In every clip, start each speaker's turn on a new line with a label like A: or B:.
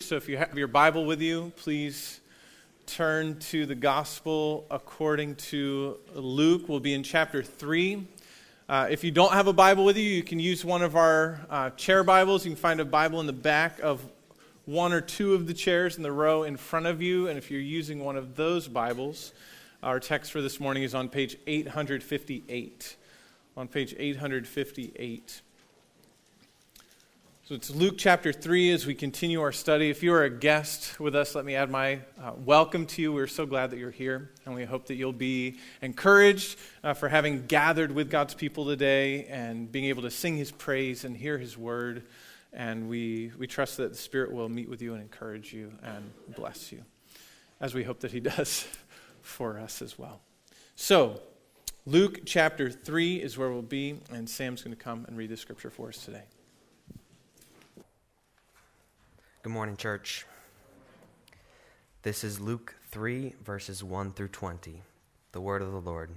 A: So if you have your Bible with you, please turn to the Gospel according to Luke. We'll be in chapter 3. If you don't have a Bible with you, you can use one of our chair Bibles. You can find a Bible in the back of one or two of the chairs in the row in front of you. And if you're using one of those Bibles, our text for this morning is on page 858. On page 858. So it's Luke chapter 3 as we continue our study. If you are a guest with us, let me add my welcome to you. We're so glad that you're here, and we hope that you'll be encouraged for having gathered with God's people today and being able to sing His praise and hear His word. And we trust that the Spirit will meet with you and encourage you and bless you, as we hope that He does for us as well. So, Luke chapter 3 is where we'll be, and Sam's going to come and read the scripture for us today.
B: Good morning, church. This is Luke 3, verses 1 through 20, the word of the Lord.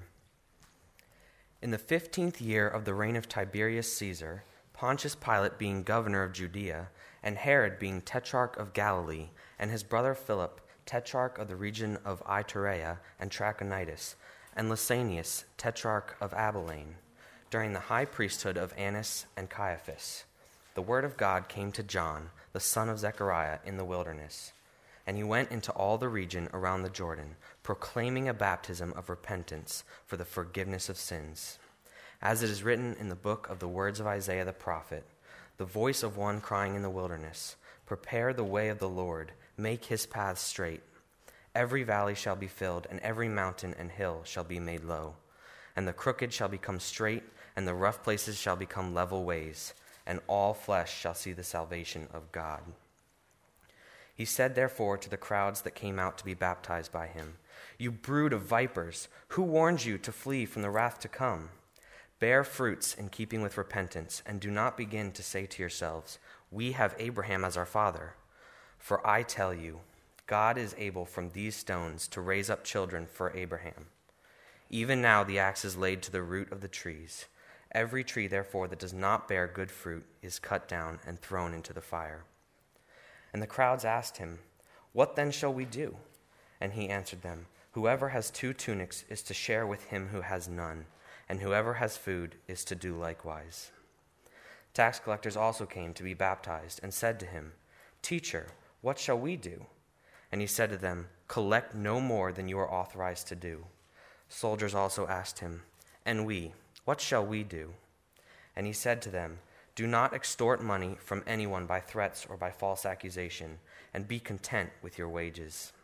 B: In the 15th year of the reign of Tiberius Caesar, Pontius Pilate being governor of Judea, and Herod being tetrarch of Galilee, and his brother Philip, tetrarch of the region of Iturea and Trachonitis, and Lysanias, tetrarch of Abilene, during the high priesthood of Annas and Caiaphas, the word of God came to John, the son of Zechariah, in the wilderness. And he went into all the region around the Jordan, proclaiming a baptism of repentance for the forgiveness of sins. As it is written in the book of the words of Isaiah the prophet, the voice of one crying in the wilderness, "Prepare the way of the Lord, make his paths straight. Every valley shall be filled, and every mountain and hill shall be made low. And the crooked shall become straight, and the rough places shall become level ways, and all flesh shall see the salvation of God." He said therefore to the crowds that came out to be baptized by him, "You brood of vipers, who warned you to flee from the wrath to come? Bear fruits in keeping with repentance, and do not begin to say to yourselves, 'We have Abraham as our father.' For I tell you, God is able from these stones to raise up children for Abraham. Even now the axe is laid to the root of the trees. Every tree, therefore, that does not bear good fruit is cut down and thrown into the fire." And the crowds asked him, "What then shall we do?" And he answered them, "Whoever has 2 tunics is to share with him who has none, and whoever has food is to do likewise." Tax collectors also came to be baptized and said to him, "Teacher, what shall we do?" And he said to them, "Collect no more than you are authorized to do." Soldiers also asked him, "And we, what shall we do?" And he said to them, "Do not extort money from anyone by threats or by false accusation, and be content with your wages."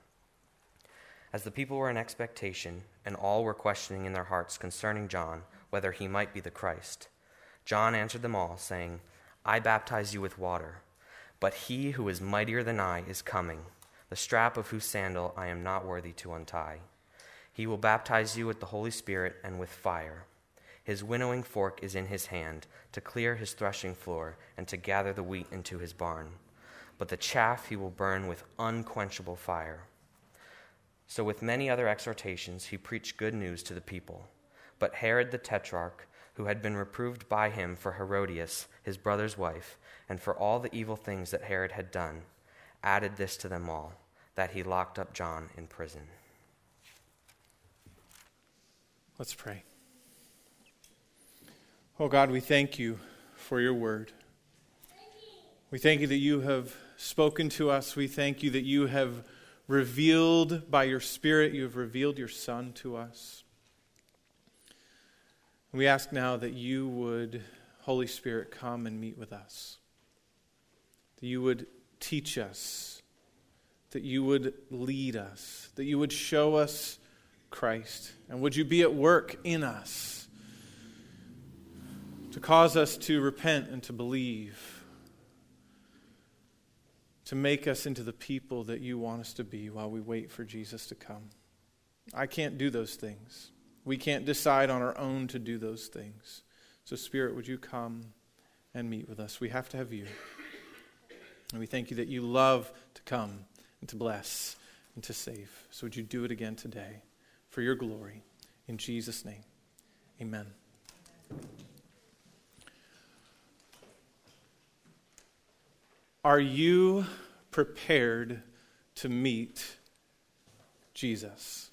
B: As the people were in expectation, and all were questioning in their hearts concerning John, whether he might be the Christ, John answered them all, saying, "I baptize you with water, but he who is mightier than I is coming, the strap of whose sandal I am not worthy to untie. He will baptize you with the Holy Spirit and with fire. His winnowing fork is in his hand, to clear his threshing floor and to gather the wheat into his barn. But the chaff he will burn with unquenchable fire." So with many other exhortations he preached good news to the people. But Herod the tetrarch, who had been reproved by him for Herodias, his brother's wife, and for all the evil things that Herod had done, added this to them all, that he locked up John in prison.
A: Let's pray. Oh God, we thank you for your word. We thank you that you have spoken to us. We thank you that you have revealed by your Spirit, you have revealed your Son to us. We ask now that you would, Holy Spirit, come and meet with us. That you would teach us. That you would lead us. That you would show us Christ. And would you be at work in us to cause us to repent and to believe, to make us into the people that you want us to be while we wait for Jesus to come. I can't do those things. We can't decide on our own to do those things. So Spirit, would you come and meet with us? We have to have you. And we thank you that you love to come and to bless and to save. So would you do it again today for your glory. In Jesus' name, amen. Are you prepared to meet Jesus?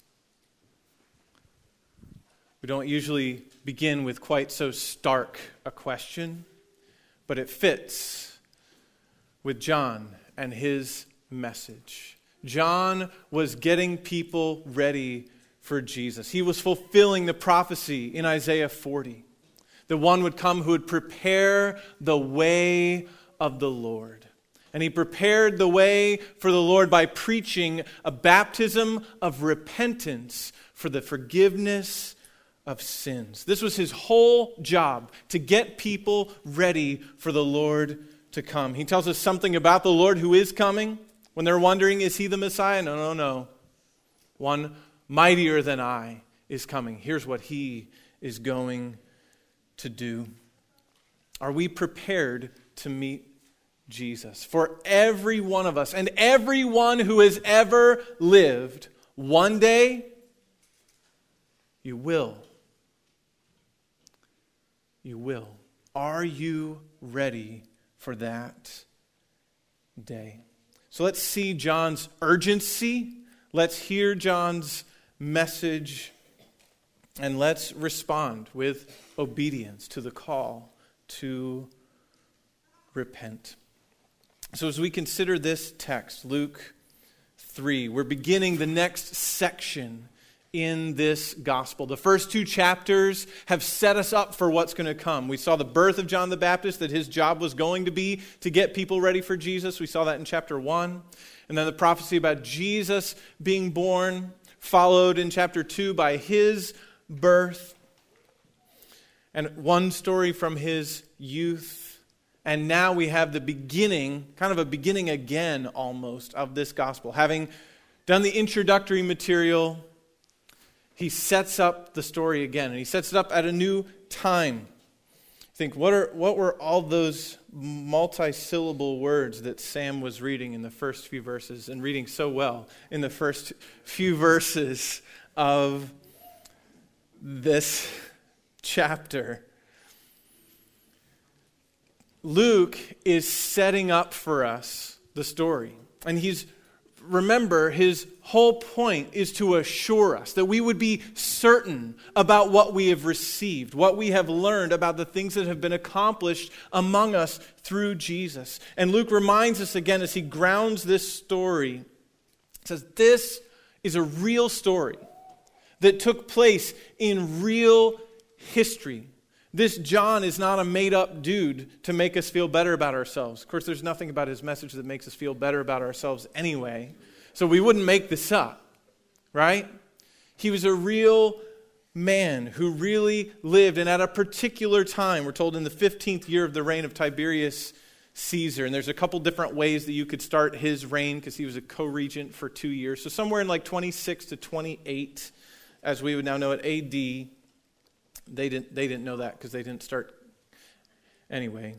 A: We don't usually begin with quite so stark a question, but it fits with John and his message. John was getting people ready for Jesus. He was fulfilling the prophecy in Isaiah 40. The one would come who would prepare the way of the Lord. And he prepared the way for the Lord by preaching a baptism of repentance for the forgiveness of sins. This was his whole job, to get people ready for the Lord to come. He tells us something about the Lord who is coming. When they're wondering, is he the Messiah? No. One mightier than I is coming. Here's what he is going to do. Are we prepared to meet Jesus? For every one of us and everyone who has ever lived, one day you will. You will. Are you ready for that day? So let's see John's urgency. Let's hear John's message. And let's respond with obedience to the call to repent. So as we consider this text, Luke 3, we're beginning the next section in this gospel. The first two chapters have set us up for what's going to come. We saw the birth of John the Baptist, that his job was going to be to get people ready for Jesus. We saw that in chapter 1. And then the prophecy about Jesus being born, followed in chapter 2 by his birth. And one story from his youth. And now we have the beginning, kind of a beginning again almost, of this gospel. Having done the introductory material, he sets up the story again, and he sets it up at a new time. Think, what were all those multi-syllable words that Sam was reading in the first few verses, and reading so well in the first few verses of this chapter? Luke is setting up for us the story, and remember, his whole point is to assure us that we would be certain about what we have received, what we have learned about the things that have been accomplished among us through Jesus. And Luke reminds us again as he grounds this story, says this is a real story that took place in real history. This John is not a made-up dude to make us feel better about ourselves. Of course, there's nothing about his message that makes us feel better about ourselves anyway. So we wouldn't make this up, right? He was a real man who really lived, and at a particular time, we're told in the 15th year of the reign of Tiberius Caesar. And there's a couple different ways that you could start his reign, because he was a co-regent for 2 years. So somewhere in like 26 to 28, as we would now know it, AD. They didn't know that because they didn't start anyway.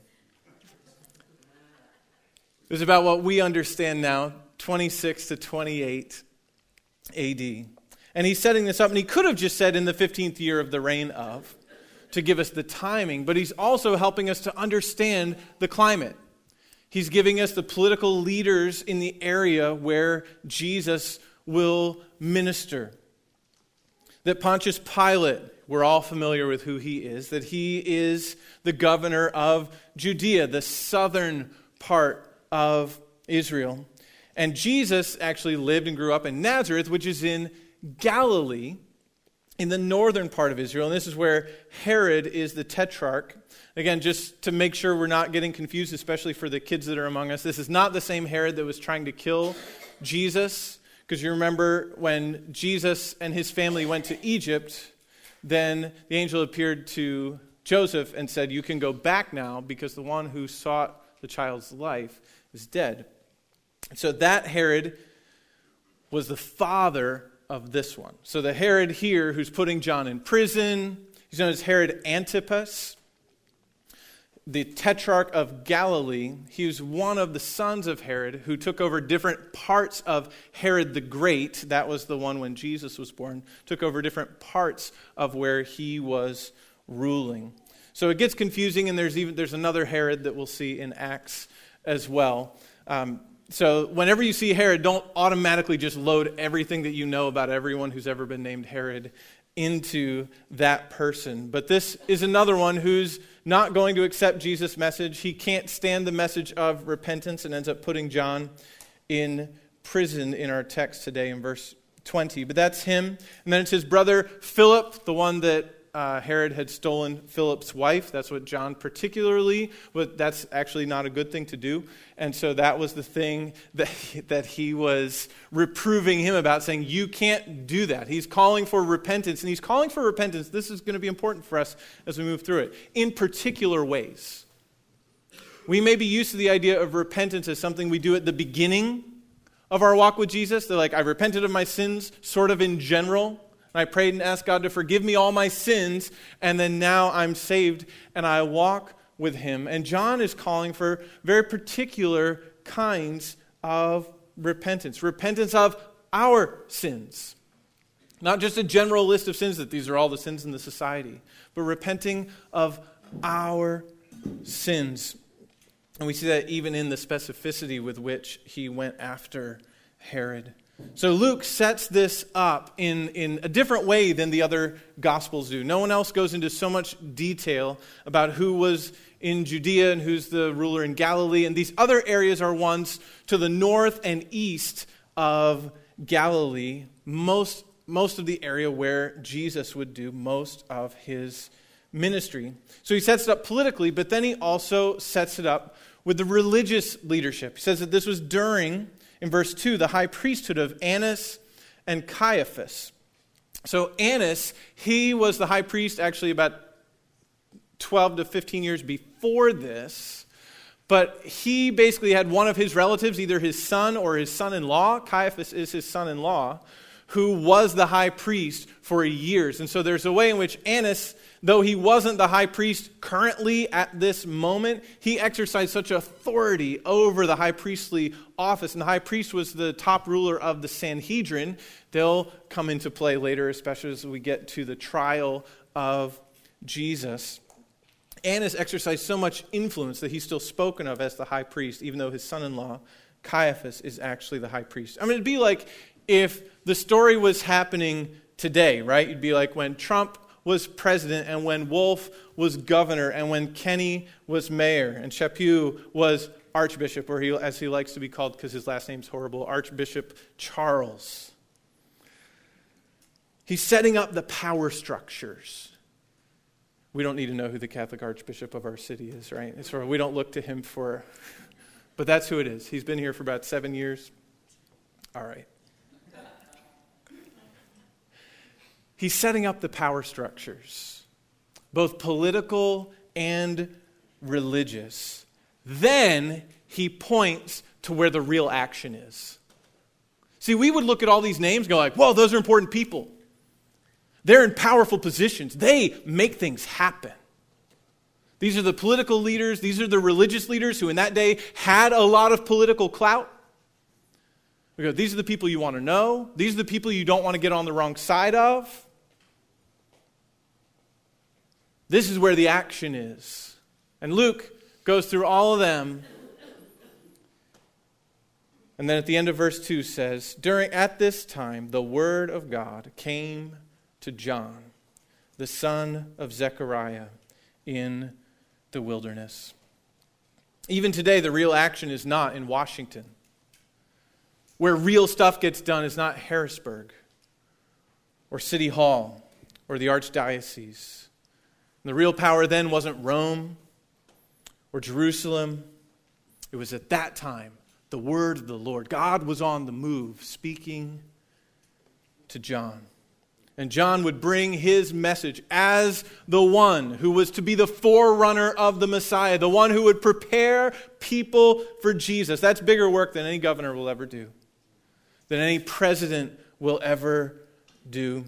A: It was about what we understand now, 26 to 28 AD. And he's setting this up, and he could have just said in the 15th year of the reign of, to give us the timing, but he's also helping us to understand the climate. He's giving us the political leaders in the area where Jesus will minister. That Pontius Pilate, we're all familiar with who he is, that he is the governor of Judea, the southern part of Israel. And Jesus actually lived and grew up in Nazareth, which is in Galilee, in the northern part of Israel. And this is where Herod is the tetrarch. Again, just to make sure we're not getting confused, especially for the kids that are among us, this is not the same Herod that was trying to kill Jesus. Because you remember when Jesus and his family went to Egypt, then the angel appeared to Joseph and said, you can go back now because the one who sought the child's life is dead. So that Herod was the father of this one. So the Herod here who's putting John in prison, he's known as Herod Antipas, the tetrarch of Galilee. He was one of the sons of Herod who took over different parts of Herod the Great. That was the one when Jesus was born. Took over different parts of where he was ruling. So it gets confusing, and there's another Herod that we'll see in Acts as well. So whenever you see Herod, don't automatically just load everything that you know about everyone who's ever been named Herod into that person. But this is another one who's not going to accept Jesus' message. He can't stand the message of repentance and ends up putting John in prison in our text today in verse 20. But that's him. And then it's his brother Philip, the one that Herod had stolen Philip's wife. That's what John particularly, but that's actually not a good thing to do. And so that was the thing that he was reproving him about, saying, you can't do that. He's calling for repentance, and he's calling for repentance. This is going to be important for us as we move through it, in particular ways. We may be used to the idea of repentance as something we do at the beginning of our walk with Jesus. They're like, I repented of my sins, sort of in general. I prayed and asked God to forgive me all my sins, and then now I'm saved, and I walk with him. And John is calling for very particular kinds of repentance. Repentance of our sins. Not just a general list of sins, that these are all the sins in the society, but repenting of our sins. And we see that even in the specificity with which he went after Herod. So Luke sets this up in a different way than the other Gospels do. No one else goes into so much detail about who was in Judea and who's the ruler in Galilee. And these other areas are ones to the north and east of Galilee, most of the area where Jesus would do most of his ministry. So he sets it up politically, but then he also sets it up with the religious leadership. He says that this was during, in verse 2, the high priesthood of Annas and Caiaphas. So Annas, he was the high priest actually about 12 to 15 years before this, but he basically had one of his relatives, either his son or his son-in-law, Caiaphas is his son-in-law, who was the high priest for years. And so there's a way in which Annas, though he wasn't the high priest currently at this moment, he exercised such authority over the high priestly office. And the high priest was the top ruler of the Sanhedrin. They'll come into play later, especially as we get to the trial of Jesus. Annas exercised so much influence that he's still spoken of as the high priest, even though his son-in-law, Caiaphas, is actually the high priest. I mean, it'd be like if the story was happening today, right? You'd be like when Trump was president, and when Wolf was governor, and when Kenny was mayor, and Chaput was archbishop, or as he likes to be called because his last name's horrible, Archbishop Charles. He's setting up the power structures. We don't need to know who the Catholic Archbishop of our city is, right? We don't look to him for, but that's who it is. He's been here for about 7 years. All right. He's setting up the power structures, both political and religious. Then he points to where the real action is. See, we would look at all these names and go like, whoa, those are important people. They're in powerful positions. They make things happen. These are the political leaders. These are the religious leaders who in that day had a lot of political clout. We go, these are the people you want to know. These are the people you don't want to get on the wrong side of. This is where the action is. And Luke goes through all of them. And then at the end of verse 2 says, at this time, the word of God came to John, the son of Zechariah, in the wilderness. Even today, the real action is not in Washington. Where real stuff gets done is not Harrisburg or City Hall or the Archdiocese. The real power then wasn't Rome or Jerusalem. It was at that time the word of the Lord. God was on the move, speaking to John. And John would bring his message as the one who was to be the forerunner of the Messiah, the one who would prepare people for Jesus. That's bigger work than any governor will ever do, than any president will ever do.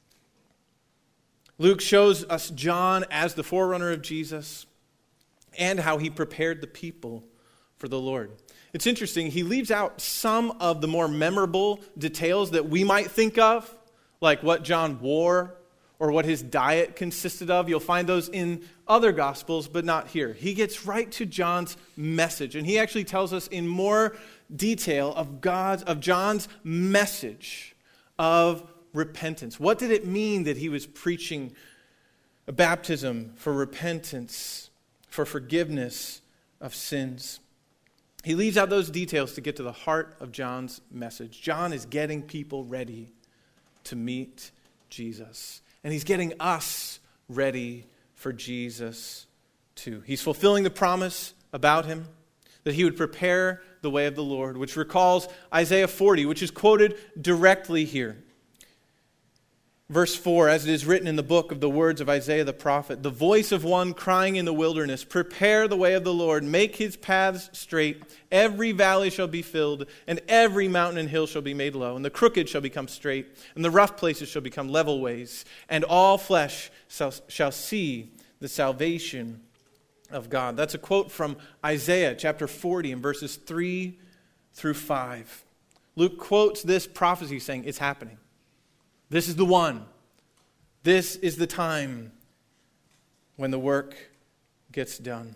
A: Luke shows us John as the forerunner of Jesus and how he prepared the people for the Lord. It's interesting, he leaves out some of the more memorable details that we might think of, like what John wore or what his diet consisted of. You'll find those in other Gospels, but not here. He gets right to John's message, and he actually tells us in more detail of John's message of repentance. What did it mean that he was preaching a baptism for repentance, for forgiveness of sins? He leaves out those details to get to the heart of John's message. John is getting people ready to meet Jesus. And he's getting us ready for Jesus too. He's fulfilling the promise about him that he would prepare the way of the Lord, which recalls Isaiah 40, which is quoted directly here. Verse 4, as it is written in the book of the words of Isaiah the prophet, the voice of one crying in the wilderness, prepare the way of the Lord, make his paths straight. Every valley shall be filled, and every mountain and hill shall be made low, and the crooked shall become straight, and the rough places shall become level ways, and all flesh shall see the salvation of God. That's a quote from Isaiah chapter 40 and verses 3 through 5. Luke quotes this prophecy saying, it's happening. This is the one. This is the time when the work gets done.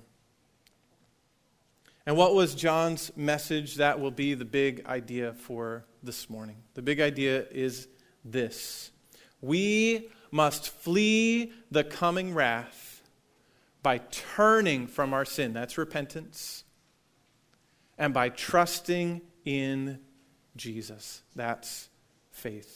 A: And what was John's message? That will be the big idea for this morning. The big idea is this: we must flee the coming wrath by turning from our sin. That's repentance. And by trusting in Jesus. That's faith.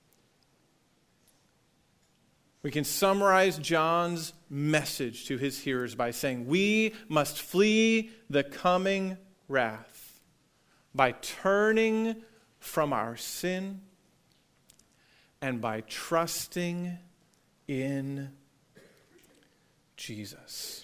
A: We can summarize John's message to his hearers by saying, we must flee the coming wrath by turning from our sin and by trusting in Jesus.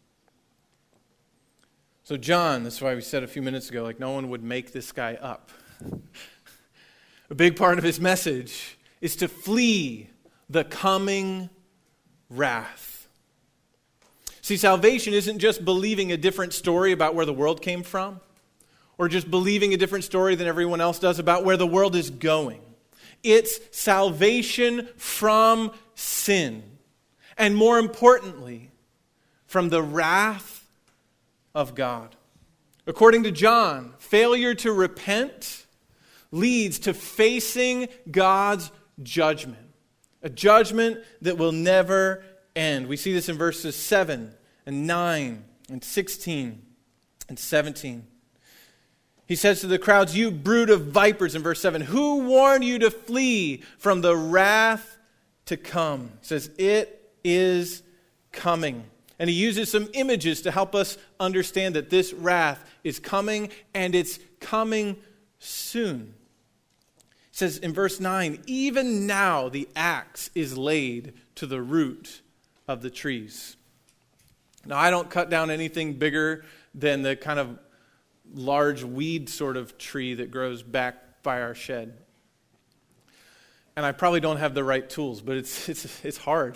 A: So John, that's why we said a few minutes ago, like no one would make this guy up. A big part of his message is to flee the coming wrath. See, salvation isn't just believing a different story about where the world came from, or just believing a different story than everyone else does about where the world is going. It's salvation from sin, and more importantly, from the wrath of God. According to John, failure to repent leads to facing God's judgment. A judgment that will never end. We see this in verses 7 and 9 and 16 and 17. He says to the crowds, you brood of vipers, in verse 7, who warned you to flee from the wrath to come? He says, it is coming. And he uses some images to help us understand that this wrath is coming, and it's coming soon. It says in verse 9, even now the axe is laid to the root of the trees. Now, I don't cut down anything bigger than the kind of large weed sort of tree that grows back by our shed. And I probably don't have the right tools, but it's hard.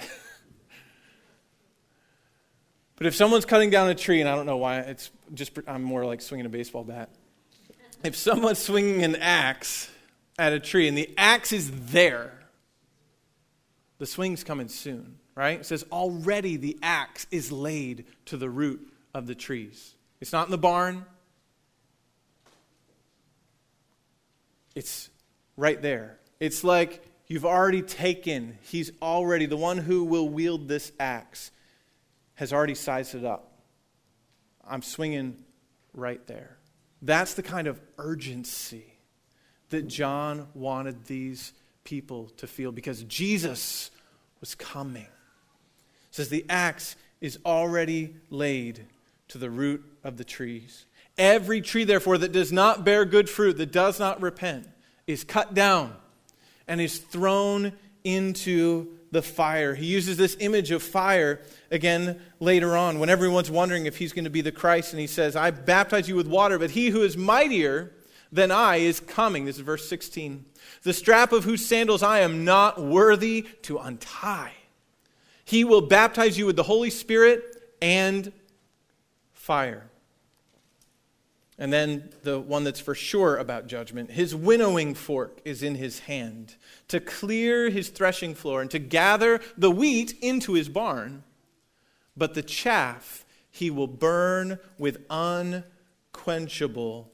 A: But if someone's cutting down a tree, and I don't know why, I'm more like swinging a baseball bat. If someone's swinging an axe at a tree, and the axe is there, the swing's coming soon, right? It says, already the axe is laid to the root of the trees. It's not in the barn. It's right there. It's like you've already taken, he's already, the one who will wield this axe has already sized it up. I'm swinging right there. That's the kind of urgency that John wanted these people to feel because Jesus was coming. It says the axe is already laid to the root of the trees. Every tree, therefore, that does not bear good fruit, that does not repent, is cut down and is thrown into the fire. He uses this image of fire again later on when everyone's wondering if he's going to be the Christ. And he says, I baptize you with water, but he who is mightier than I is coming. This is verse 16. The strap of whose sandals I am not worthy to untie. He will baptize you with the Holy Spirit and fire. And then the one that's for sure about judgment. His winnowing fork is in his hand to clear his threshing floor and to gather the wheat into his barn. But the chaff he will burn with unquenchable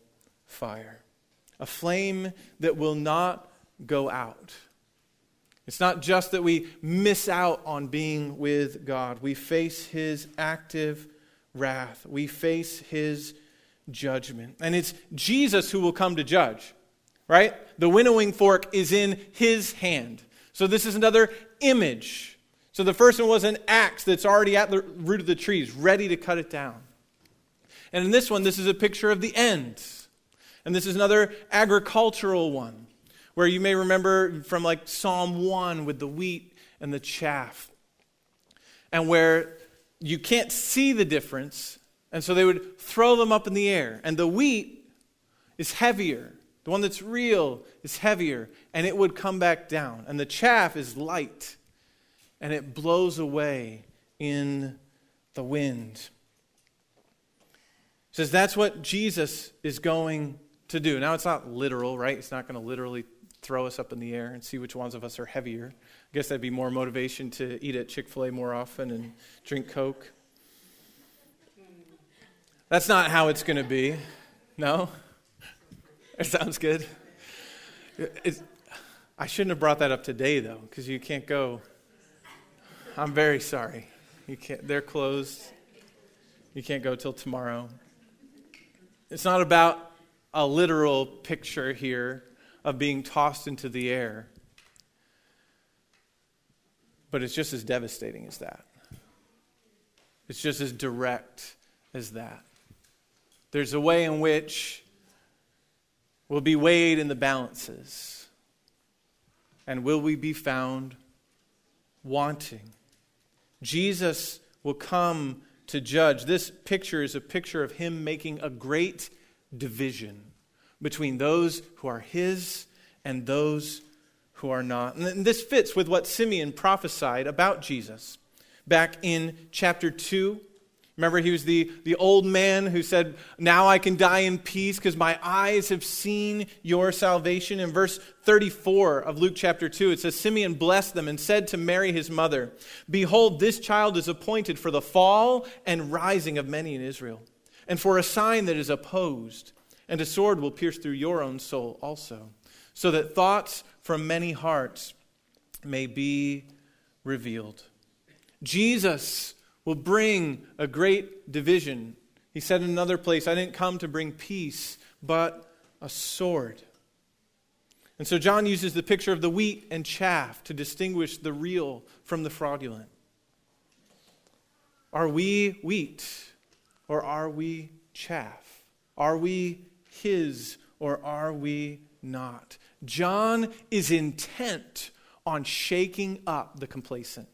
A: fire. A flame that will not go out. It's not just that we miss out on being with God. We face his active wrath. We face his judgment. And it's Jesus who will come to judge, right? The winnowing fork is in his hand. So this is another image. So the first one was an axe that's already at the root of the trees, ready to cut it down. And in this one, this is a picture of the end. And this is another agricultural one, where you may remember from like Psalm 1 with the wheat and the chaff. And where you can't see the difference, and so they would throw them up in the air. And the wheat is heavier. The one that's real is heavier, and it would come back down. And the chaff is light, and it blows away in the wind. It says that's what Jesus is going to do. Now, it's not literal, right? It's not going to literally throw us up in the air and see which ones of us are heavier. I guess that'd be more motivation to eat at Chick-fil-A more often and drink Coke. That's not how it's going to be. No? It sounds good. I shouldn't have brought that up today, though, because you can't go. I'm very sorry. You can't. They're closed. You can't go till tomorrow. It's not about a literal picture here of being tossed into the air. But it's just as devastating as that. It's just as direct as that. There's a way in which we'll be weighed in the balances. And will we be found wanting? Jesus will come to judge. This picture is a picture of him making a great division between those who are his and those who are not. And this fits with what Simeon prophesied about Jesus back in chapter 2. Remember, he was the old man who said, now I can die in peace because my eyes have seen your salvation. In verse 34 of Luke chapter 2, it says, Simeon blessed them and said to Mary his mother, behold, this child is appointed for the fall and rising of many in Israel, and for a sign that is opposed, and a sword will pierce through your own soul also, so that thoughts from many hearts may be revealed. Jesus will bring a great division. He said in another place, I didn't come to bring peace, but a sword. And so John uses the picture of the wheat and chaff to distinguish the real from the fraudulent. Are we wheat or are we chaff? Are we his or are we not? John is intent on shaking up the complacent.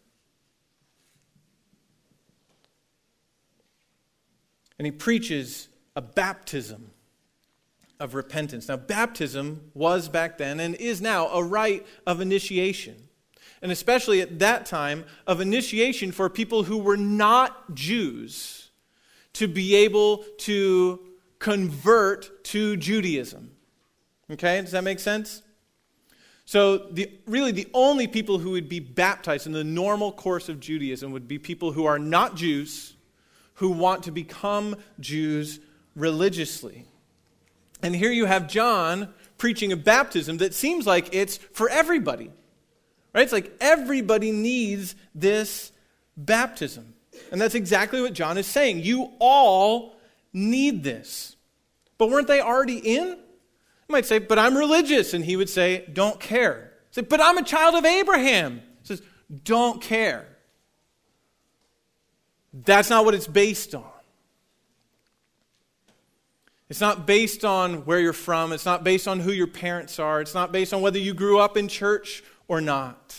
A: And he preaches a baptism of repentance. Now, baptism was back then and is now a rite of initiation. And especially at that time, of initiation for people who were not Jews to be able to convert to Judaism. Okay, does that make sense? So the only people who would be baptized in the normal course of Judaism would be people who are not Jews, who want to become Jews religiously. And here you have John preaching a baptism that seems like it's for everybody. Right? It's like everybody needs this baptism. And that's exactly what John is saying. You all need this. But weren't they already in? You might say, but I'm religious. And he would say, don't care. Say, but I'm a child of Abraham. He says, don't care. That's not what it's based on. It's not based on where you're from. It's not based on who your parents are. It's not based on whether you grew up in church or not.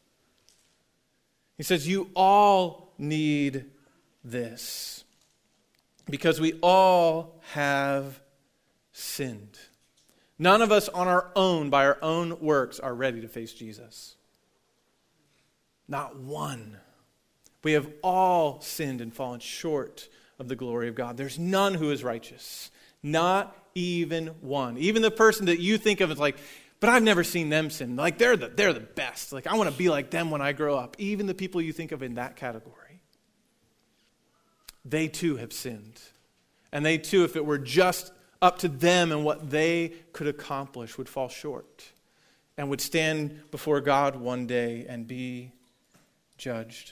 A: He says, you all need this because we all have sinned. None of us on our own, by our own works, are ready to face Jesus. Not one. We have all sinned and fallen short of the glory of God. There's none who is righteous. Not even one. Even the person that you think of as like, but I've never seen them sin. Like they're the best. Like I want to be like them when I grow up. Even the people you think of in that category. They too have sinned. And they too, if it were just up to them and what they could accomplish would fall short and would stand before God one day and be judged.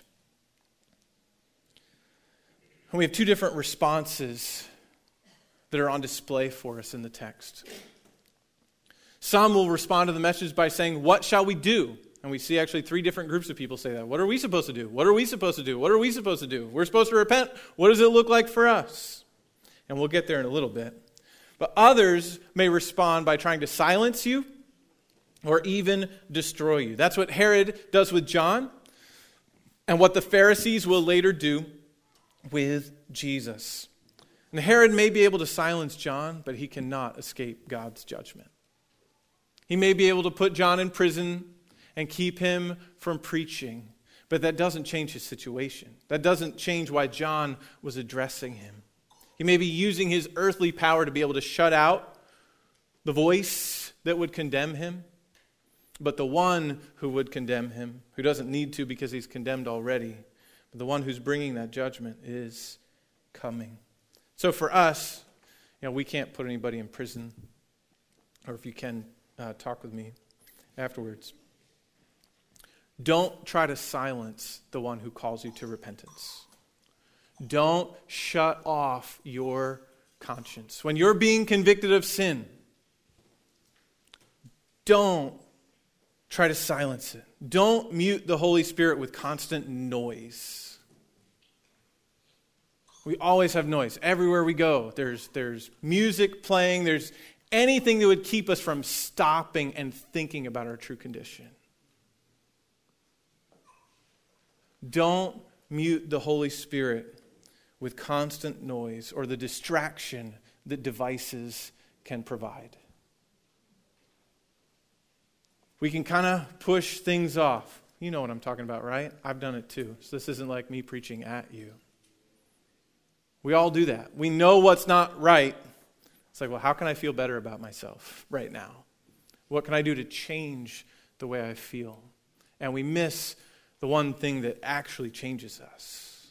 A: And we have two different responses that are on display for us in the text. Some will respond to the message by saying, "What shall we do?" And we see actually three different groups of people say that. What are we supposed to do? What are we supposed to do? What are we supposed to do? We're supposed to repent. What does it look like for us? And we'll get there in a little bit. But others may respond by trying to silence you or even destroy you. That's what Herod does with John and what the Pharisees will later do with Jesus. And Herod may be able to silence John, but he cannot escape God's judgment. He may be able to put John in prison and keep him from preaching, but that doesn't change his situation. That doesn't change why John was addressing him. He may be using his earthly power to be able to shut out the voice that would condemn him, but the one who would condemn him, who doesn't need to because he's condemned already, but the one who's bringing that judgment is coming. So for us, we can't put anybody in prison, or if you can, talk with me afterwards. Don't try to silence the one who calls you to repentance. Don't shut off your conscience. When you're being convicted of sin, don't try to silence it. Don't mute the Holy Spirit with constant noise. We always have noise. Everywhere we go, there's music playing. There's anything that would keep us from stopping and thinking about our true condition. Don't mute the Holy Spirit with constant noise or the distraction that devices can provide. We can kind of push things off. You know what I'm talking about, right? I've done it too. So this isn't like me preaching at you. We all do that. We know what's not right. It's like, well, how can I feel better about myself right now? What can I do to change the way I feel? And we miss the one thing that actually changes us.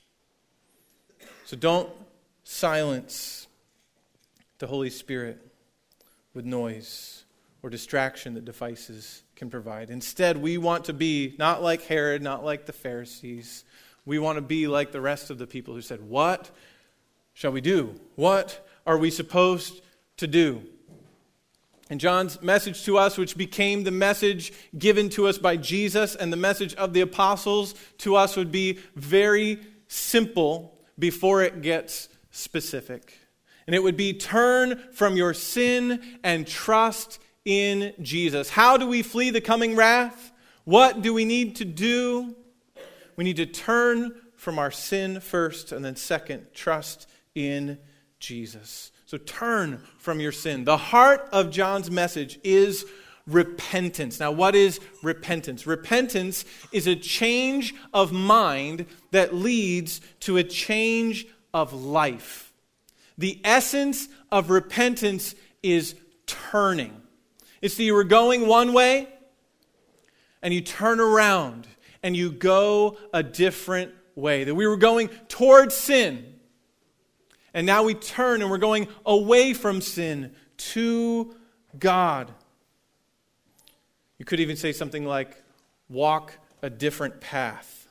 A: So don't silence the Holy Spirit with noise or distraction that devices can provide. Instead, we want to be not like Herod, not like the Pharisees. We want to be like the rest of the people who said, "What shall we do? What are we supposed to do?" And John's message to us, which became the message given to us by Jesus and the message of the apostles to us, would be very simple before it gets specific. And it would be, turn from your sin and trust in Jesus. How do we flee the coming wrath? What do we need to do? We need to turn from our sin first, and then second, trust in Jesus. So turn from your sin. The heart of John's message is repentance. Now, what is repentance? Repentance is a change of mind that leads to a change of life. The essence of repentance is turning. It's that you were going one way, and you turn around, and you go a different way. That we were going towards sin, and now we turn and we're going away from sin to God. You could even say something like, walk a different path.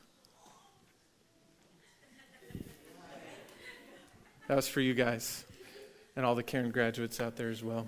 A: That was for you guys and all the Cairn graduates out there as well.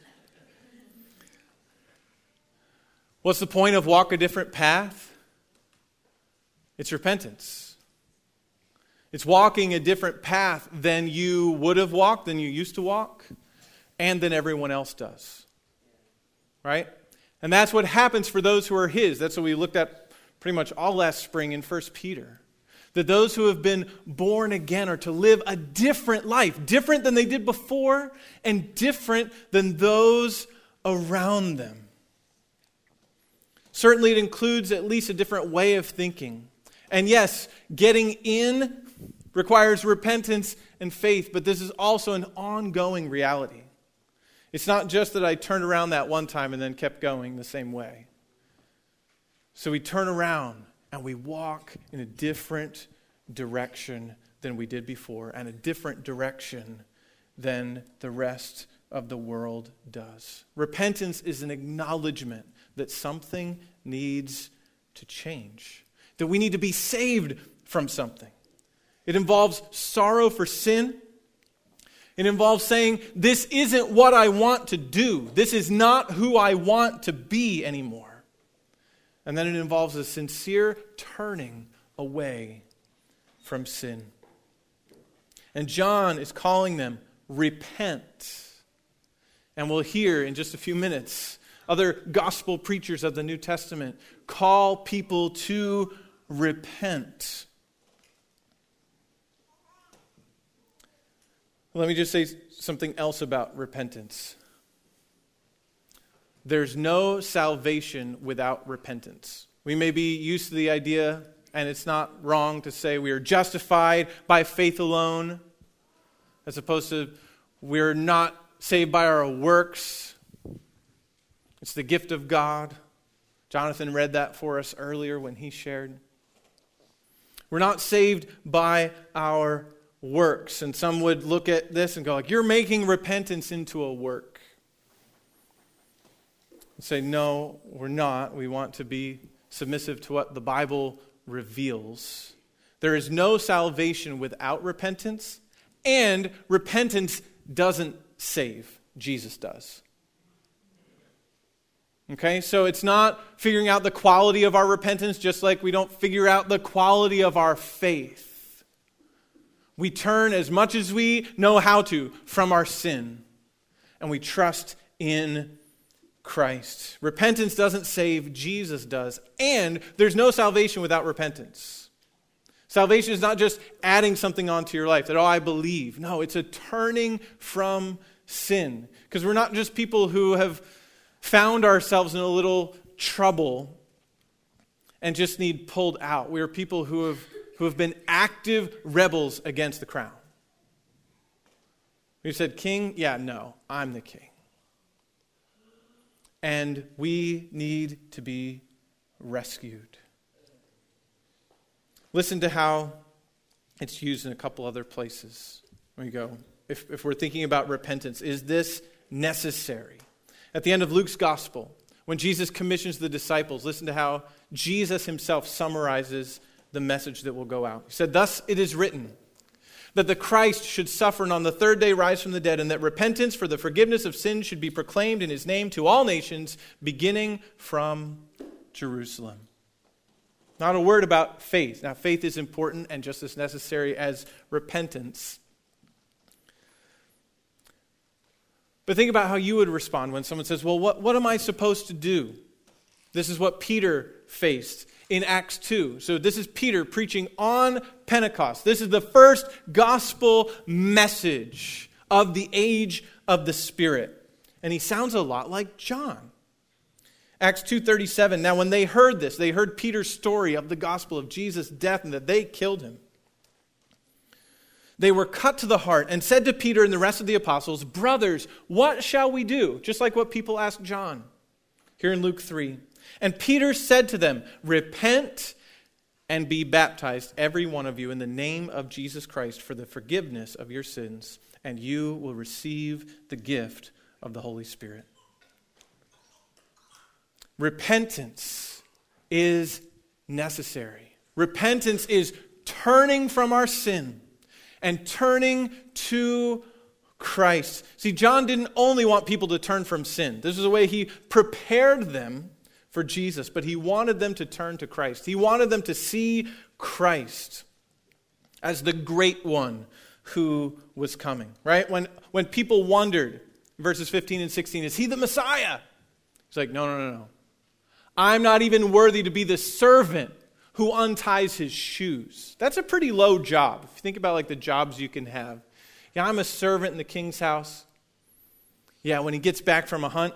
A: What's the point of walk a different path? It's repentance. It's walking a different path than you would have walked, than you used to walk, and than everyone else does. Right? And that's what happens for those who are His. That's what we looked at pretty much all last spring in 1 Peter. That those who have been born again are to live a different life, different than they did before, and different than those around them. Certainly it includes at least a different way of thinking. And yes, getting in requires repentance and faith, but this is also an ongoing reality. It's not just that I turned around that one time and then kept going the same way. So we turn around and we walk in a different direction than we did before, and a different direction than the rest of the world does. Repentance is an acknowledgement that something needs to change, that we need to be saved from something. It involves sorrow for sin. It involves saying, this isn't what I want to do. This is not who I want to be anymore. And then it involves a sincere turning away from sin. And John is calling them, repent. And we'll hear in just a few minutes other gospel preachers of the New Testament call people to repent. Let me just say something else about repentance. There's no salvation without repentance. We may be used to the idea, and it's not wrong to say we are justified by faith alone, as opposed to we're not saved by our works. It's the gift of God. Jonathan read that for us earlier when he shared. We're not saved by our works. And some would look at this and go like, you're making repentance into a work. And say, no, we're not. We want to be submissive to what the Bible reveals. There is no salvation without repentance, and repentance doesn't save. Jesus does. Okay, so it's not figuring out the quality of our repentance, just like we don't figure out the quality of our faith. We turn as much as we know how to from our sin, and we trust in Christ. Repentance doesn't save, Jesus does. And there's no salvation without repentance. Salvation is not just adding something onto your life that, I believe. No, it's a turning from sin. Because we're not just people who have found ourselves in a little trouble and just need pulled out. We are people who have been active rebels against the crown. We said, king? Yeah, no, I'm the king. And we need to be rescued. Listen to how it's used in a couple other places. There you go. If we're thinking about repentance, is this necessary? At the end of Luke's gospel, when Jesus commissions the disciples, listen to how Jesus himself summarizes the message that will go out. He said, thus it is written, that the Christ should suffer and on the third day rise from the dead, and that repentance for the forgiveness of sins should be proclaimed in his name to all nations, beginning from Jerusalem. Not a word about faith. Now, faith is important and just as necessary as repentance. But think about how you would respond when someone says, well, what am I supposed to do? This is what Peter faced in Acts 2. So this is Peter preaching on Pentecost. This is the first gospel message of the age of the Spirit. And he sounds a lot like John. Acts 2:37, now when they heard this, they heard Peter's story of the gospel of Jesus' death and that they killed him. They were cut to the heart and said to Peter and the rest of the apostles, brothers, what shall we do? Just like what people asked John here in Luke 3. And Peter said to them, repent and be baptized, every one of you, in the name of Jesus Christ for the forgiveness of your sins, and you will receive the gift of the Holy Spirit. Repentance is necessary. Repentance is turning from our sin and turning to Christ. See, John didn't only want people to turn from sin. This is the way he prepared them for Jesus, but he wanted them to turn to Christ. He wanted them to see Christ as the great one who was coming, right? When people wondered, verses 15 and 16, is he the Messiah? He's like, no. I'm not even worthy to be the servant who unties his shoes. That's a pretty low job. If you think about like the jobs you can have. Yeah, I'm a servant in the king's house. Yeah, when he gets back from a hunt,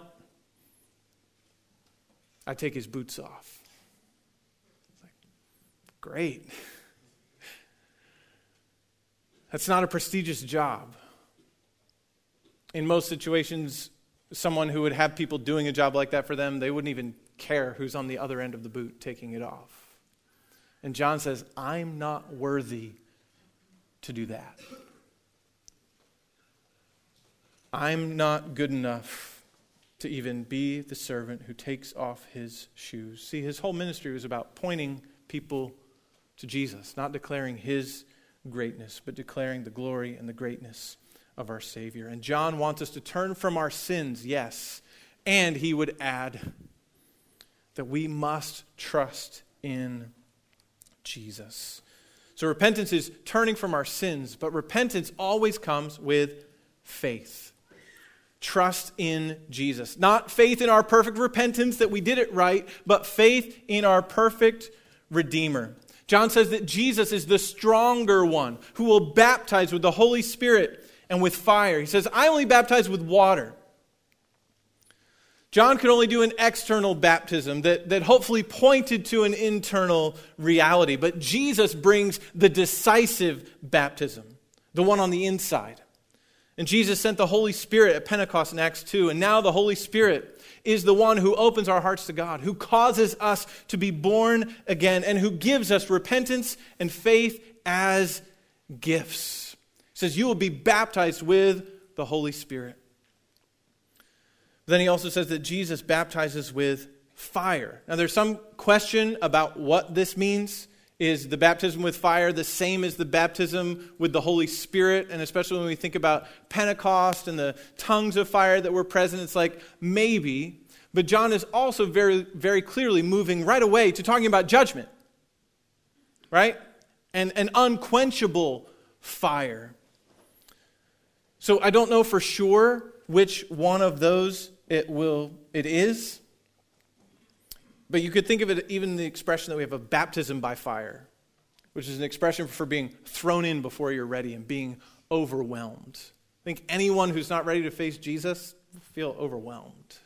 A: I take his boots off. It's like, great. That's not a prestigious job. In most situations, someone who would have people doing a job like that for them, they wouldn't even care who's on the other end of the boot taking it off. And John says, I'm not worthy to do that. I'm not good enough to even be the servant who takes off his shoes. See, his whole ministry was about pointing people to Jesus, not declaring his greatness, but declaring the glory and the greatness of our Savior. And John wants us to turn from our sins, yes, and he would add that we must trust in Jesus. So repentance is turning from our sins, but repentance always comes with faith. Trust in Jesus. Not faith in our perfect repentance that we did it right, but faith in our perfect Redeemer. John says that Jesus is the stronger one who will baptize with the Holy Spirit and with fire. He says, I only baptize with water. John could only do an external baptism that hopefully pointed to an internal reality. But Jesus brings the decisive baptism, the one on the inside. And Jesus sent the Holy Spirit at Pentecost in Acts 2. And now the Holy Spirit is the one who opens our hearts to God, who causes us to be born again, and who gives us repentance and faith as gifts. He says, you will be baptized with the Holy Spirit. Then he also says that Jesus baptizes with fire. Now there's some question about what this means. Is the baptism with fire the same as the baptism with the Holy Spirit? And especially when we think about Pentecost and the tongues of fire that were present, it's like maybe. But John is also very, very clearly moving right away to talking about judgment. Right? And an unquenchable fire. So I don't know for sure which one of those it is. But you could think of it even the expression that we have a baptism by fire, which is an expression for being thrown in before you're ready and being overwhelmed. I think anyone who's not ready to face Jesus will feel overwhelmed.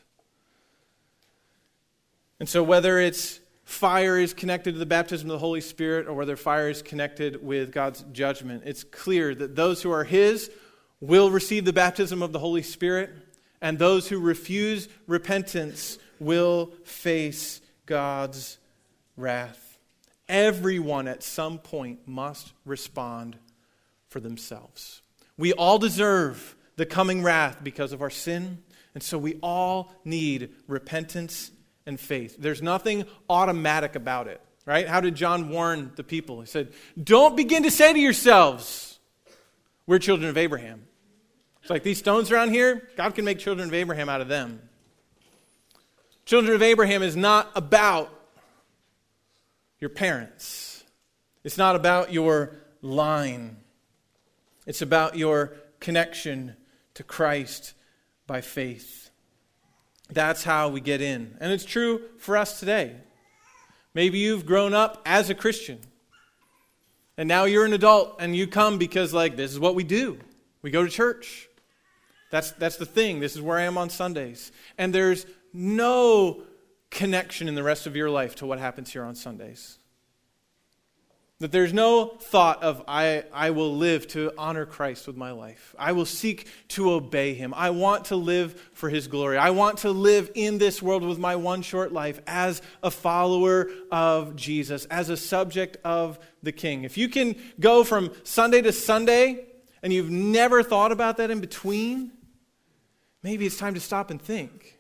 A: And so whether it's fire is connected to the baptism of the Holy Spirit or whether fire is connected with God's judgment, it's clear that those who are his will receive the baptism of the Holy Spirit, and those who refuse repentance will face God's wrath. Everyone at some point must respond for themselves. We all deserve the coming wrath because of our sin, and so we all need repentance and faith. There's nothing automatic about it, right? How did John warn the people? He said, don't begin to say to yourselves, we're children of Abraham. It's like these stones around here, God can make children of Abraham out of them. Children of Abraham is not about your parents. It's not about your line. It's about your connection to Christ by faith. That's how we get in. And it's true for us today. Maybe you've grown up as a Christian. And now you're an adult and you come because this is what we do. We go to church. That's the thing. This is where I am on Sundays. And there's no connection in the rest of your life to what happens here on Sundays. That there's no thought of, I will live to honor Christ with my life. I will seek to obey him. I want to live for his glory. I want to live in this world with my one short life as a follower of Jesus, as a subject of the King. If you can go from Sunday to Sunday and you've never thought about that in between, maybe it's time to stop and think.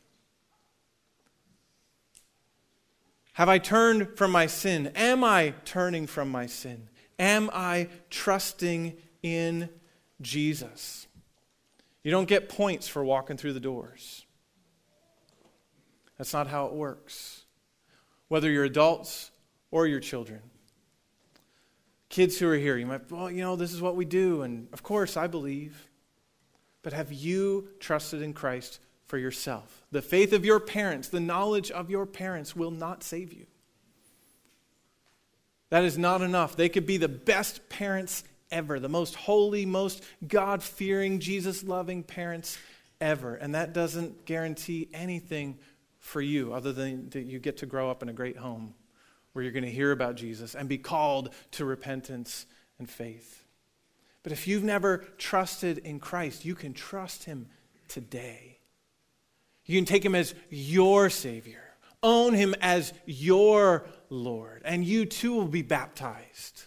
A: Have I turned from my sin? Am I turning from my sin? Am I trusting in Jesus? You don't get points for walking through the doors. That's not how it works. Whether you're adults or your children. Kids who are here, you might, this is what we do. And of course, I believe. But have you trusted in Christ for yourself? The faith of your parents, the knowledge of your parents will not save you. That is not enough. They could be the best parents ever, the most holy, most God-fearing, Jesus-loving parents ever. And that doesn't guarantee anything for you other than that you get to grow up in a great home where you're going to hear about Jesus and be called to repentance and faith. But if you've never trusted in Christ, you can trust him today. You can take him as your Savior. Own him as your Lord. And you too will be baptized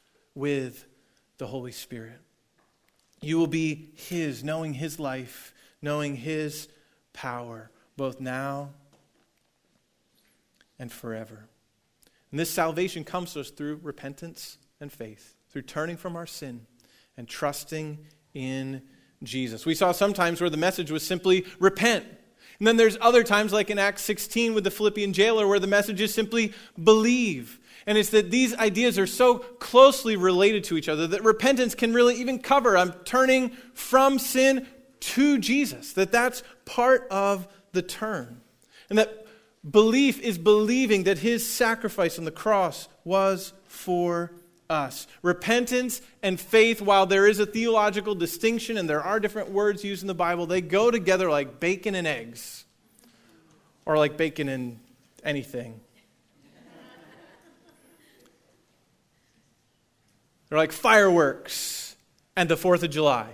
A: with the Holy Spirit. You will be his, knowing his life, knowing his power, both now and forever. And this salvation comes to us through repentance and faith, through turning from our sin and trusting in Jesus. We saw sometimes where the message was simply repent. And then there's other times, like in Acts 16 with the Philippian jailer, where the message is simply believe. And it's that these ideas are so closely related to each other that repentance can really even cover, I'm turning from sin to Jesus, that's part of the turn. And that belief is believing that his sacrifice on the cross was for us. Repentance and faith, while there is a theological distinction and there are different words used in the Bible, they go together like bacon and eggs, or like bacon and anything. They're like fireworks and the 4th of July.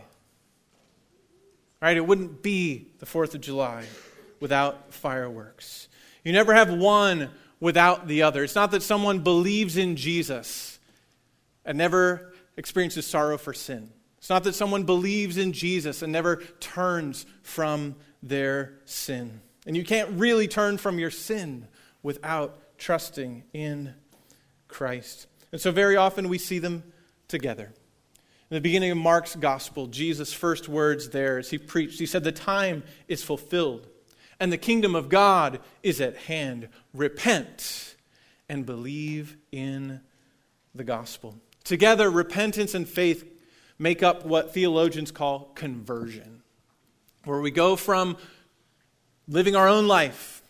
A: Right? It wouldn't be the 4th of July without fireworks. You never have one without the other. It's not that someone believes in Jesus and never experiences sorrow for sin. It's not that someone believes in Jesus and never turns from their sin. And you can't really turn from your sin without trusting in Christ. And so very often we see them together. In the beginning of Mark's gospel, Jesus' first words there as he preached, he said, "The time is fulfilled, and the kingdom of God is at hand. Repent and believe in the gospel." Together, repentance and faith make up what theologians call conversion, where we go from living our own life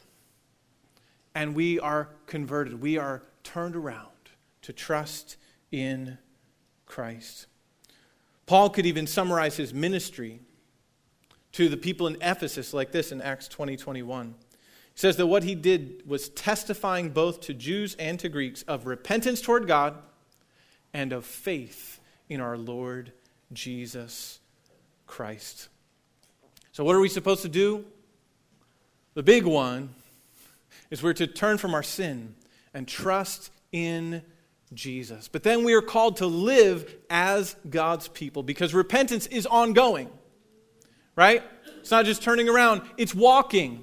A: and we are converted. We are turned around to trust in Christ. Paul could even summarize his ministry to the people in Ephesus like this in Acts 20:21. He says that what he did was testifying both to Jews and to Greeks of repentance toward God and of faith in our Lord Jesus Christ. So what are we supposed to do? The big one is we're to turn from our sin and trust in Jesus. But then we are called to live as God's people because repentance is ongoing, right? It's not just turning around, it's walking.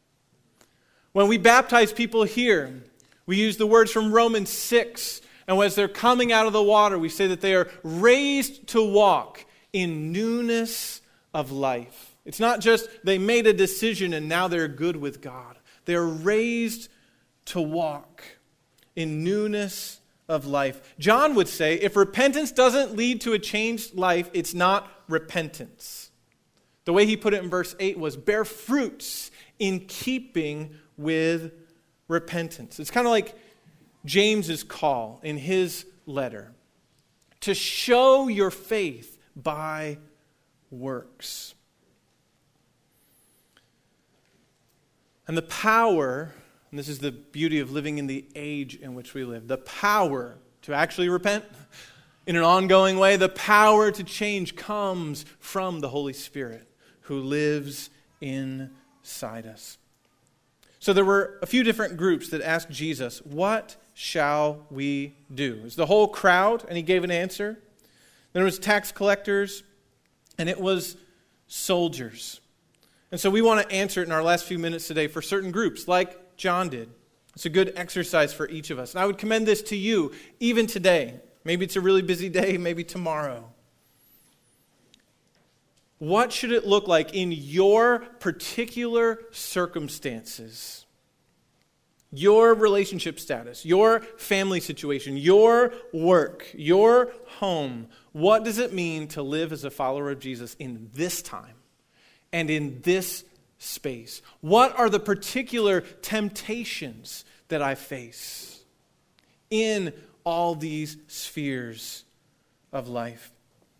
A: When we baptize people here, we use the words from Romans 6, and as they're coming out of the water, we say that they are raised to walk in newness of life. It's not just they made a decision and now they're good with God. They're raised to walk in newness of life. John would say, if repentance doesn't lead to a changed life, it's not repentance. The way he put it in verse 8 was, bear fruits in keeping with repentance. It's kind of like James's call in his letter to show your faith by works. And the power, and this is the beauty of living in the age in which we live, the power to actually repent in an ongoing way, the power to change comes from the Holy Spirit who lives inside us. So there were a few different groups that asked Jesus, what shall we do? It was the whole crowd, and he gave an answer. Then it was tax collectors, and it was soldiers. And so we want to answer it in our last few minutes today for certain groups, like John did. It's a good exercise for each of us. And I would commend this to you, even today. Maybe it's a really busy day, maybe tomorrow. What should it look like in your particular circumstances? Your relationship status, your family situation, your work, your home. What does it mean to live as a follower of Jesus in this time and in this space? What are the particular temptations that I face in all these spheres of life?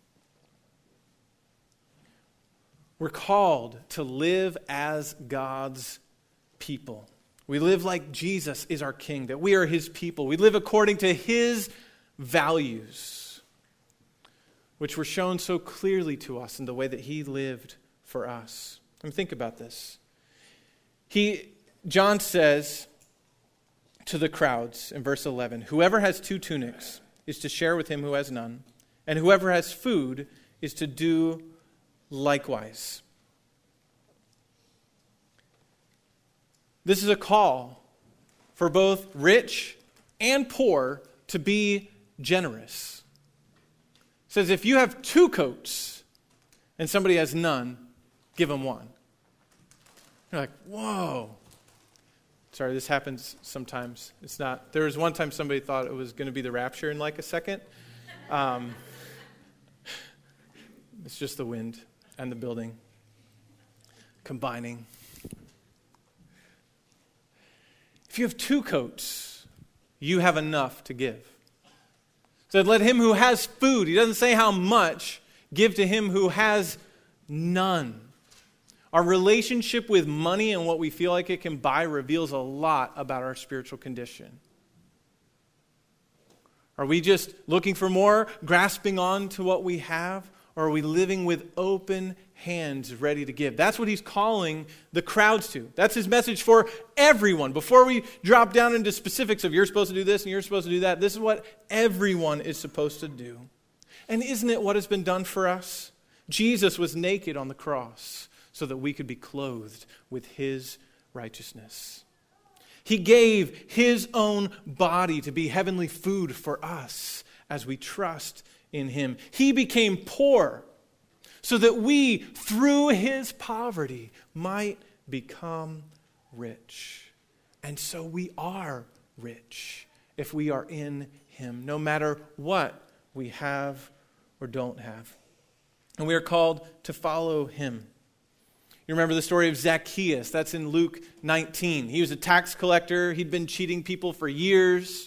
A: We're called to live as God's people. We live like Jesus is our King, that we are His people. We live according to His values, which were shown so clearly to us in the way that He lived for us. I mean, think about this. John says to the crowds in verse 11, whoever has 2 tunics is to share with him who has none, and whoever has food is to do likewise. This is a call for both rich and poor to be generous. It says if you have 2 coats and somebody has none, give them 1. You're like, whoa. Sorry, this happens sometimes. It's not. There was one time somebody thought it was going to be the rapture in like a second. It's just the wind and the building combining. If you have 2 coats, you have enough to give. So let him who has food, he doesn't say how much, give to him who has none. Our relationship with money and what we feel like it can buy reveals a lot about our spiritual condition. Are we just looking for more, grasping on to what we have, or are we living with open hands ready to give? That's what he's calling the crowds to. That's his message for everyone. Before we drop down into specifics of you're supposed to do this and you're supposed to do that, this is what everyone is supposed to do. And isn't it what has been done for us? Jesus was naked on the cross so that we could be clothed with his righteousness. He gave his own body to be heavenly food for us as we trust in him. He became poor so that we, through his poverty, might become rich. And so we are rich if we are in him, no matter what we have or don't have. And we are called to follow him. You remember the story of Zacchaeus. That's in Luke 19. He was a tax collector. He'd been cheating people for years.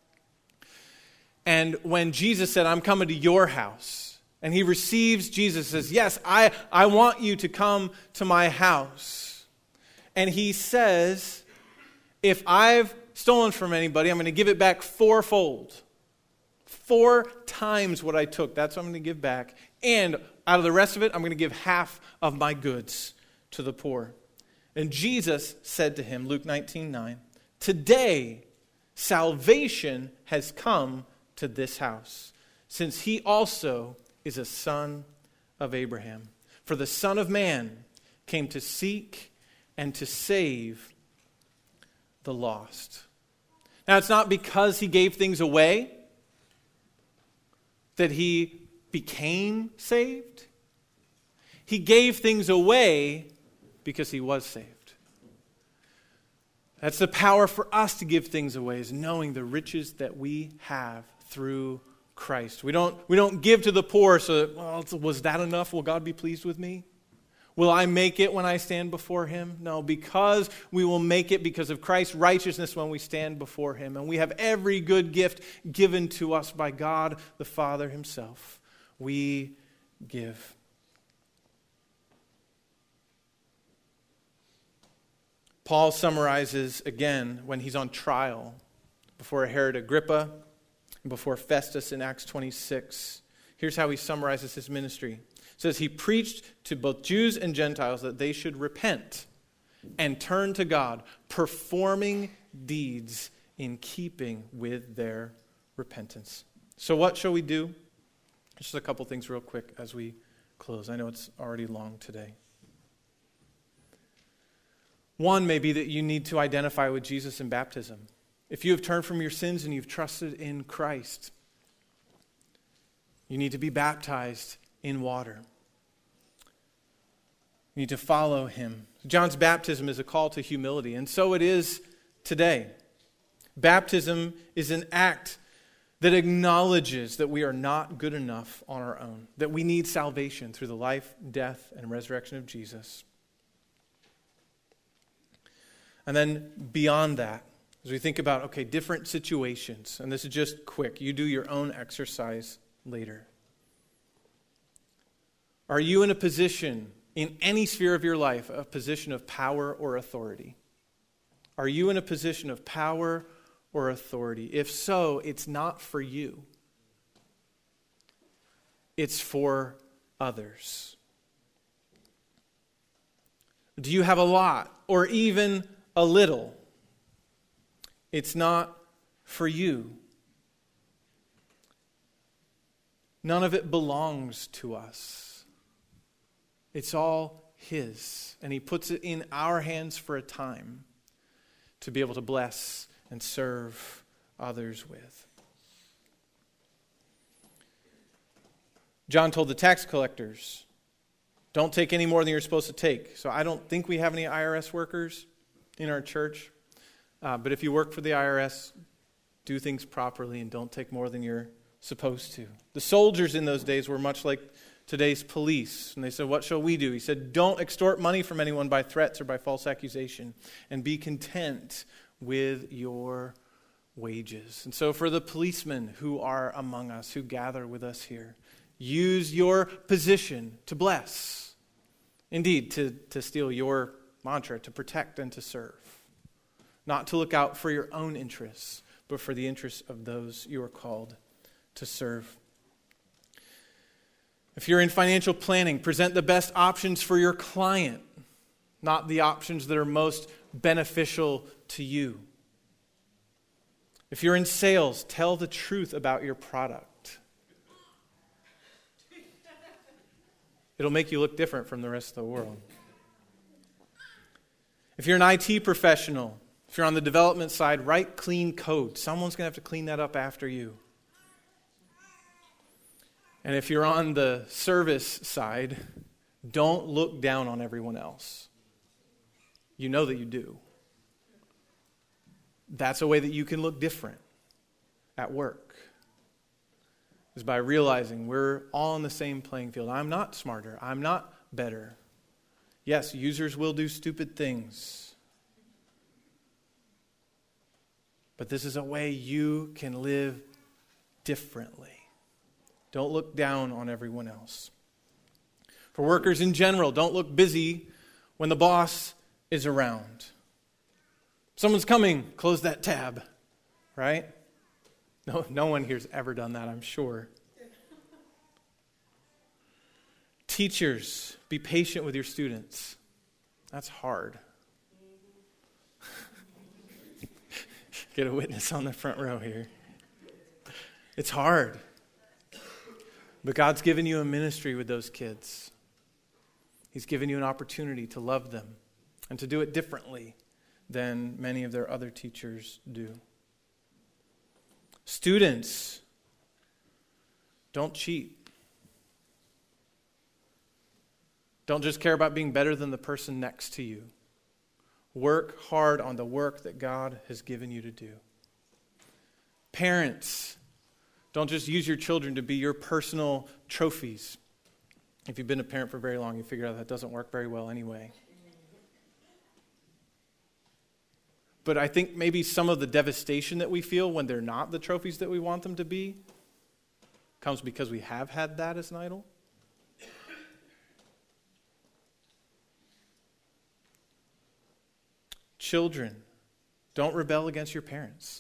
A: And when Jesus said, I'm coming to your house, and he receives Jesus, says, yes, I want you to come to my house. And he says, if I've stolen from anybody, I'm going to give it back 4-fold. 4 times what I took. That's what I'm going to give back. And out of the rest of it, I'm going to give half of my goods to the poor. And Jesus said to him, Luke 19:9, today salvation has come to this house, since he also is a son of Abraham. For the Son of Man came to seek and to save the lost. Now, it's not because he gave things away that he became saved. He gave things away because he was saved. That's the power for us to give things away, is knowing the riches that we have through Christ. We don't give to the poor so that, well, was that enough? Will God be pleased with me? Will I make it when I stand before him? No, because we will make it because of Christ's righteousness when we stand before him. And we have every good gift given to us by God the Father himself. We give. Paul summarizes again when he's on trial before Herod Agrippa and before Festus in Acts 26. Here's how he summarizes his ministry. It says he preached to both Jews and Gentiles that they should repent and turn to God, performing deeds in keeping with their repentance. So what shall we do? Just a couple things real quick as we close. I know it's already long today. One may be that you need to identify with Jesus in baptism. If you have turned from your sins and you've trusted in Christ, you need to be baptized in water. You need to follow him. John's baptism is a call to humility, and so it is today. Baptism is an act that acknowledges that we are not good enough on our own, that we need salvation through the life, death, and resurrection of Jesus. And then beyond that, as we think about, different situations, and this is just quick, you do your own exercise later. Are you in a position, in any sphere of your life, a position of power or authority? Are you in a position of power or authority? If so, it's not for you. It's for others. Do you have a lot or even a little? It's not for you. None of it belongs to us. It's all his, and he puts it in our hands for a time to be able to bless and serve others with. John told the tax collectors, don't take any more than you're supposed to take. So I don't think we have any IRS workers in our church. But if you work for the IRS, do things properly and don't take more than you're supposed to. The soldiers in those days were much like today's police. And they said, what shall we do? He said, don't extort money from anyone by threats or by false accusation, and be content with your wages. And so for the policemen who are among us, who gather with us here, use your position to bless. Indeed, to steal your mantra, to protect and to serve. Not to look out for your own interests, but for the interests of those you are called to serve. If you're in financial planning, present the best options for your client, not the options that are most beneficial to you. If you're in sales, tell the truth about your product. It'll make you look different from the rest of the world. If you're an IT professional, if you're on the development side, write clean code. Someone's going to have to clean that up after you. And if you're on the service side, don't look down on everyone else. You know that you do. That's a way that you can look different at work, is by realizing we're all on the same playing field. I'm not smarter. I'm not better. Yes, users will do stupid things. But this is a way you can live differently. Don't look down on everyone else. For workers in general, don't look busy when the boss is around. Someone's coming, close that tab, right? No one here's ever done that, I'm sure. Teachers, be patient with your students. That's hard. Get a witness on the front row here. It's hard. But God's given you a ministry with those kids. He's given you an opportunity to love them and to do it differently than many of their other teachers do. Students, don't cheat. Don't just care about being better than the person next to you. Work hard on the work that God has given you to do. Parents, don't just use your children to be your personal trophies. If you've been a parent for very long, you figure out that doesn't work very well anyway. But I think maybe some of the devastation that we feel when they're not the trophies that we want them to be comes because we have had that as an idol. Children, don't rebel against your parents.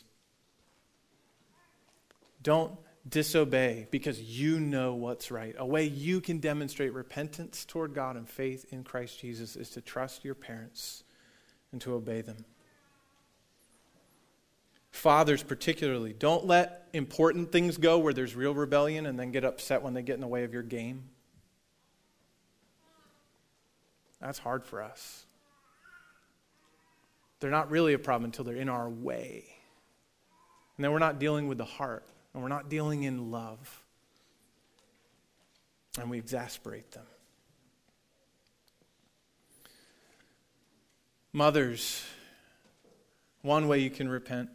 A: Don't disobey because you know what's right. A way you can demonstrate repentance toward God and faith in Christ Jesus is to trust your parents and to obey them. Fathers particularly, don't let important things go where there's real rebellion and then get upset when they get in the way of your game. That's hard for us. They're not really a problem until they're in our way. And then we're not dealing with the heart. And we're not dealing in love. And we exasperate them. Mothers, one way you can repent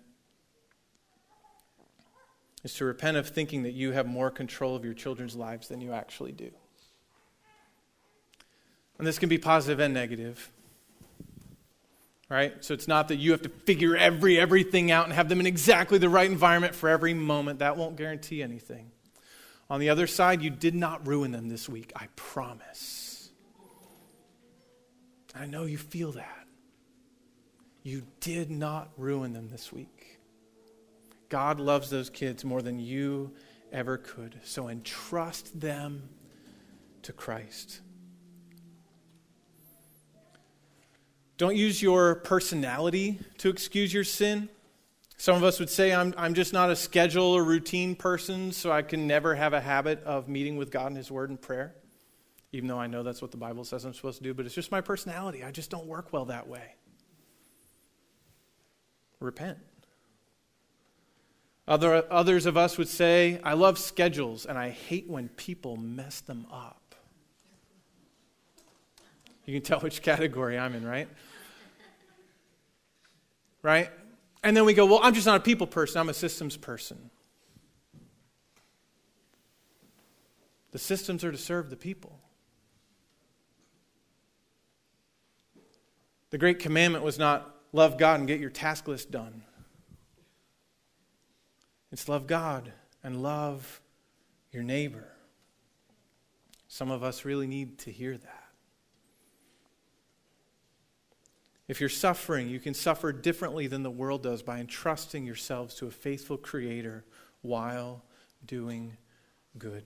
A: is to repent of thinking that you have more control of your children's lives than you actually do. And this can be positive and negative. Right? So it's not that you have to figure everything out and have them in exactly the right environment for every moment. That won't guarantee anything. On the other side, you did not ruin them this week, I promise. I know you feel that. You did not ruin them this week. God loves those kids more than you ever could. So entrust them to Christ. Don't use your personality to excuse your sin. Some of us would say, I'm just not a schedule or routine person, so I can never have a habit of meeting with God in His Word and prayer, even though I know that's what the Bible says I'm supposed to do, but it's just my personality. I just don't work well that way. repent. Others of us would say, I love schedules and I hate when people mess them up. You can tell which category I'm in, right? Right? And then we go, well, I'm just not a people person, I'm a systems person. The systems are to serve the people. The great commandment was not love God and get your task list done. It's love God and love your neighbor. Some of us really need to hear that. If you're suffering, you can suffer differently than the world does by entrusting yourselves to a faithful Creator while doing good.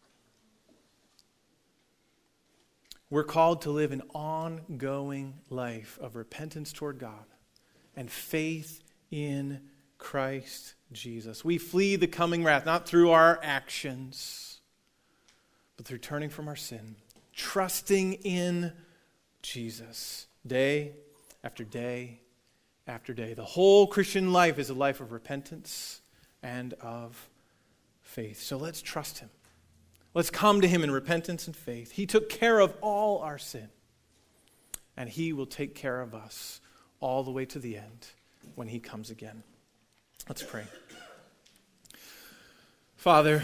A: We're called to live an ongoing life of repentance toward God and faith in Christ Jesus. We flee the coming wrath, not through our actions, but through turning from our sin, trusting in Jesus day after day after day. The whole Christian life is a life of repentance and of faith. So let's trust Him. Let's come to Him in repentance and faith. He took care of all our sin, and He will take care of us all the way to the end when He comes again. Let's pray. Father,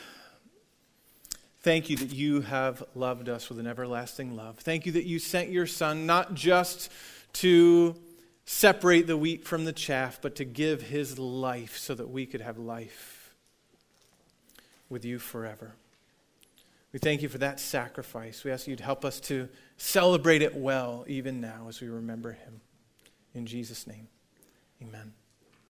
A: thank you that you have loved us with an everlasting love. Thank you that you sent your Son not just to separate the wheat from the chaff, but to give His life so that we could have life with you forever. We thank you for that sacrifice. We ask you to help us to celebrate it well even now as we remember Him. In Jesus' name, amen.